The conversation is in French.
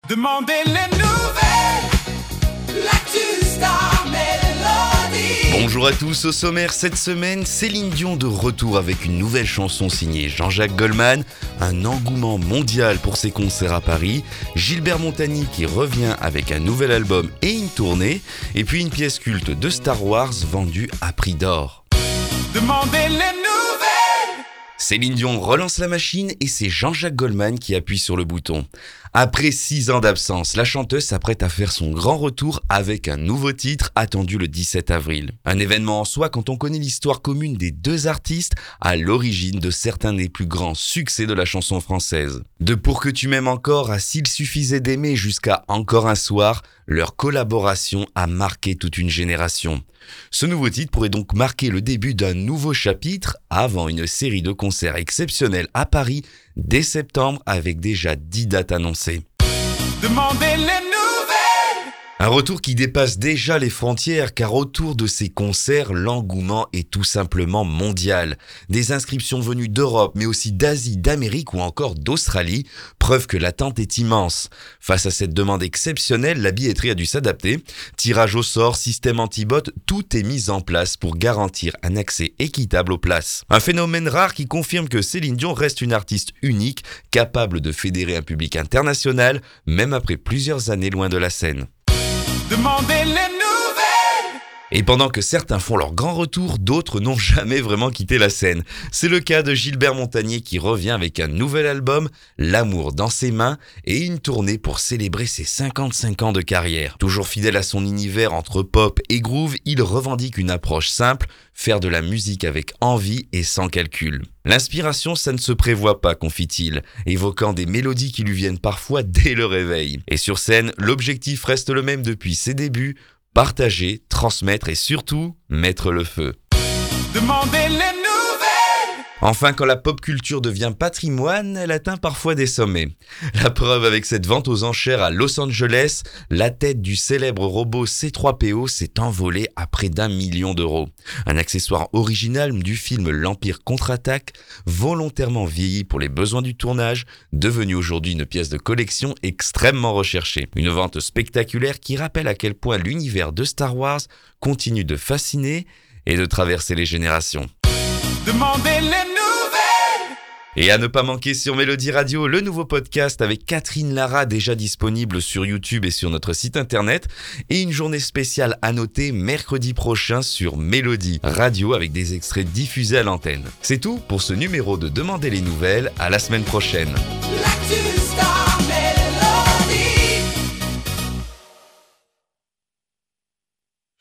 Demandez les nouvelles, l'actu Star Mélodie. Bonjour à tous, au sommaire cette semaine, Céline Dion de retour avec une nouvelle chanson signée Jean-Jacques Goldman, un engouement mondial pour ses concerts à Paris, Gilbert Montagny qui revient avec un nouvel album et une tournée, et puis une pièce culte de Star Wars vendue à prix d'or. Demandez les nouvelles. Céline Dion relance la machine et c'est Jean-Jacques Goldman qui appuie sur le bouton. Après 6 ans d'absence, la chanteuse s'apprête à faire son grand retour avec un nouveau titre attendu le 17 avril. Un événement en soi quand on connaît l'histoire commune des deux artistes à l'origine de certains des plus grands succès de la chanson française. De Pour que tu m'aimes encore à S'il suffisait d'aimer jusqu'à Encore un soir, leur collaboration a marqué toute une génération. Ce nouveau titre pourrait donc marquer le début d'un nouveau chapitre avant une série de concerts exceptionnels à Paris dès septembre avec déjà 10 dates annoncées. Demandez les nouvelles. Un retour qui dépasse déjà les frontières car autour de ces concerts, l'engouement est tout simplement mondial. Des inscriptions venues d'Europe mais aussi d'Asie, d'Amérique ou encore d'Australie, preuve que l'attente est immense. Face à cette demande exceptionnelle, la billetterie a dû s'adapter. Tirage au sort, système anti-bot, tout est mis en place pour garantir un accès équitable aux places. Un phénomène rare qui confirme que Céline Dion reste une artiste unique, capable de fédérer un public international, même après plusieurs années loin de la scène. Demandez les nouvelles. Et pendant que certains font leur grand retour, d'autres n'ont jamais vraiment quitté la scène. C'est le cas de Gilbert Montagny qui revient avec un nouvel album, L'amour dans ses mains, et une tournée pour célébrer ses 55 ans de carrière. Toujours fidèle à son univers entre pop et groove, il revendique une approche simple, faire de la musique avec envie et sans calcul. L'inspiration, ça ne se prévoit pas, confie-t-il, évoquant des mélodies qui lui viennent parfois dès le réveil. Et sur scène, l'objectif reste le même depuis ses débuts, partager, transmettre et surtout, mettre le feu. Demandez les nouvelles. Enfin, quand la pop culture devient patrimoine, elle atteint parfois des sommets. La preuve avec cette vente aux enchères à Los Angeles, la tête du célèbre robot C3PO s'est envolée à près d'1 million d'euros. Un accessoire original du film L'Empire contre-attaque, volontairement vieilli pour les besoins du tournage, devenu aujourd'hui une pièce de collection extrêmement recherchée. Une vente spectaculaire qui rappelle à quel point l'univers de Star Wars continue de fasciner et de traverser les générations. Demandez les nouvelles. Et à ne pas manquer sur Mélodie Radio, le nouveau podcast avec Catherine Lara déjà disponible sur YouTube et sur notre site internet. Et une journée spéciale à noter mercredi prochain sur Mélodie Radio avec des extraits diffusés à l'antenne. C'est tout pour ce numéro de Demandez les nouvelles, à la semaine prochaine. L'actu